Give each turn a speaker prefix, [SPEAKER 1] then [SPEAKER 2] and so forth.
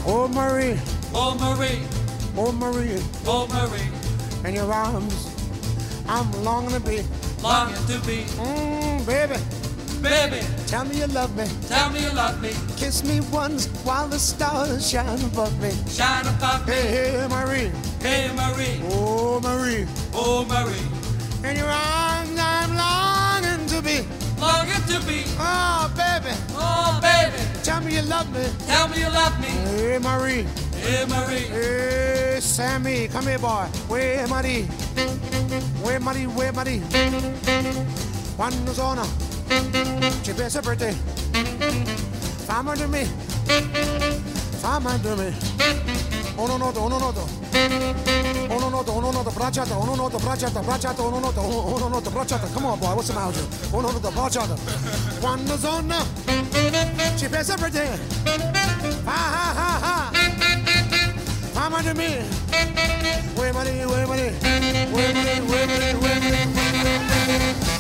[SPEAKER 1] Oh Marie,
[SPEAKER 2] Oh Marie,
[SPEAKER 1] oh Marie,
[SPEAKER 2] oh Marie,
[SPEAKER 1] in your arms I'm longing to be.
[SPEAKER 2] longing to be.
[SPEAKER 1] Baby,
[SPEAKER 2] Baby,
[SPEAKER 1] tell me you love me.
[SPEAKER 2] tell me you love me.
[SPEAKER 1] Kiss me once while the stars shine above me.
[SPEAKER 2] Shine above me.
[SPEAKER 1] Hey, hey, Marie,
[SPEAKER 2] Hey Marie,
[SPEAKER 1] oh Marie,
[SPEAKER 2] oh Marie,
[SPEAKER 1] in your arms I'm longing to be.
[SPEAKER 2] longing to be.
[SPEAKER 1] Oh baby,
[SPEAKER 2] Oh baby,
[SPEAKER 1] tell me you love me.
[SPEAKER 2] tell me you love me.
[SPEAKER 1] Hey Marie,
[SPEAKER 2] Hey Marie,
[SPEAKER 1] hey Sammy, come here boy. Where Marie? Where Marie? Where Marie? Quando sono ci pensa per te. Fammi to me. Fammi to me. Uno noto, uno noto. Uno noto, uno noto, bracciata, uno noto, bracciata, bracciata, uno noto, bracciata. Come on boy, what's the matter? Uno noto, bracciata. Quando sono ci pensa per te. Ha ha ha ha. Fammi to me. Where Marie? Where Marie? Where Marie? Where Marie? Where Marie?